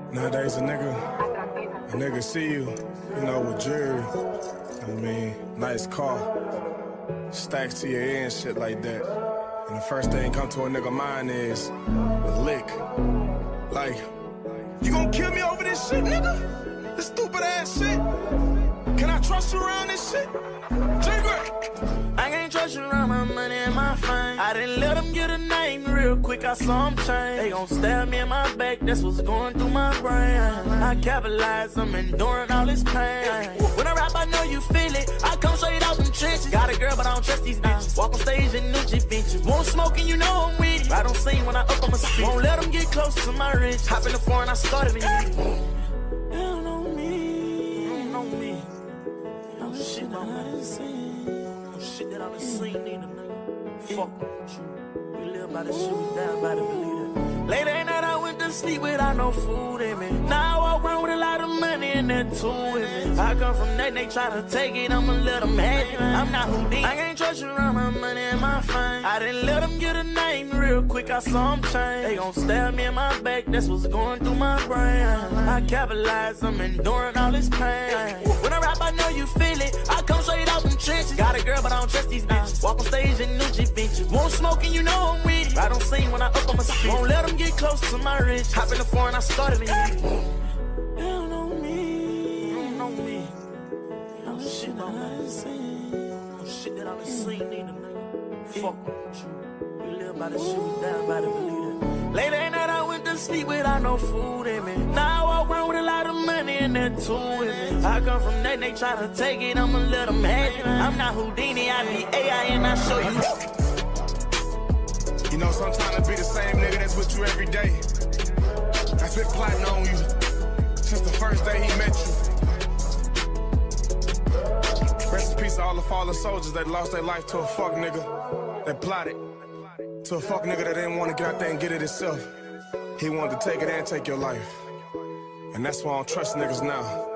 Nowadays, a nigga see you, with jewelry. I mean, nice car, stacks to your ear and shit like that. And the first thing come to a nigga mind is a lick. Like, you gon' kill me over this shit, nigga? This stupid ass shit? Can I trust you around this shit? I can't trust you around my money and my fame. I didn't let them get a name real quick, I saw them change. They gon' stab me in my back, that's what's going through my brain. I capitalize, I'm enduring all this pain. When I rap, I know you feel it. I come straight out them trenches. Got a girl, but I don't trust these bitches. Walk on stage in new Vinci. Won't smoke and you know I'm with it. I don't sing when I up on my speed. Won't let them get close to my rich. Hop in the foreign, I started in it. They don't know me. They don't know me. I'm the shit that I done seen. Shit that I done seen, nigga. Fuck with you. We live by the shit, we die by the belief. Late at night I went to sleep without no food in me. Now I walk around with a lot of money and that too in me. I come from that, they try to take it, I'ma let them have it. I'm not Houdini, I can't trust you around my money and my fame. I didn't let them get a name real quick, I saw them change. They gon' stab me in my back, that's what's going through my brain. I capitalize, I'm enduring all this pain. When I rap, I know you feel it. I come straight out them trenches. Got a girl, but I don't trust these bitches. Walk on stage in new Vinci. Won't smoke and you know I'm with it. I don't sing when I up on my speed. Won't let them get close to my rich. Hop in the foreign, I started in it. They don't know me. They don't know me. I'm the shit that I done seen. Shit that I done seen, nigga. Fuck with you. We live by the shit, we die by the belief. Late at night I went to sleep without no food in me. Now I walk around with a lot of money and that too in me. I come from that, they try to take it, I'ma let them have it. I'm not Houdini, I be AI and I show you. You know, sometimes I be the same nigga that's with you every day. That's been plotting on you since the first day he met you. Rest in peace to all the fallen soldiers that lost their life to a fuck nigga that plotted. To a fuck nigga that didn't want to get out there and get it himself. He wanted to take it and take your life. And that's why I don't trust niggas now.